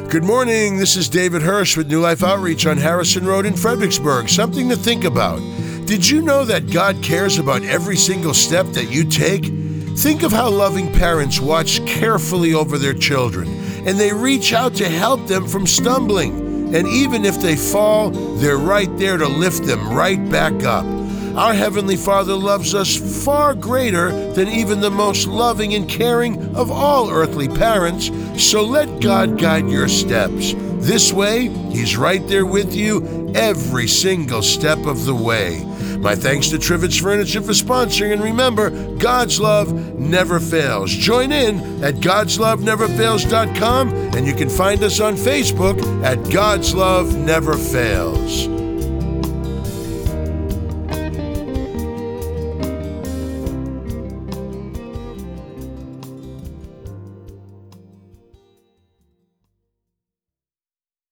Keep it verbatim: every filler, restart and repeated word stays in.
Good morning. This is David Hirsch with New Life Outreach on Harrison Road in Fredericksburg. Something to think about. Did you know that God cares about every single step that you take? Think of how loving parents watch carefully over their children, and they reach out to help them from stumbling. And even if they fall, they're right there to lift them right back up. Our Heavenly Father loves us far greater than even the most loving and caring of all earthly parents, so let God guide your steps. This way, He's right there with you every single step of the way. My thanks to Trivets Furniture for sponsoring, and remember, God's love never fails. Join in at gods love never fails dot com, and you can find us on Facebook at God's Love Never Fails.